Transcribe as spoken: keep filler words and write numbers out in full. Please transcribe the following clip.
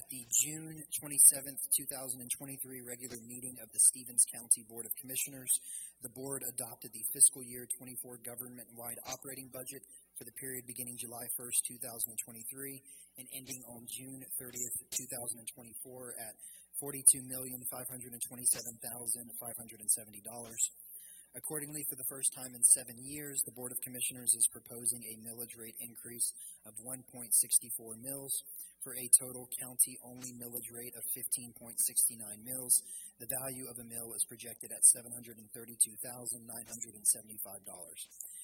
the June twenty-seventh, two thousand twenty-three regular meeting of the Stevens County Board of Commissioners, the Board adopted the fiscal year twenty-four government-wide operating budget for the period beginning July first, two thousand twenty-three and ending on June thirtieth, two thousand twenty-four at forty-two million, five hundred twenty-seven thousand, five hundred seventy dollars. Accordingly, for the first time in seven years, the Board of Commissioners is proposing a millage rate increase of one point six four mils for a total county-only millage rate of fifteen point six nine mils. The value of a mill is projected at seven hundred thirty-two thousand, nine hundred seventy-five dollars.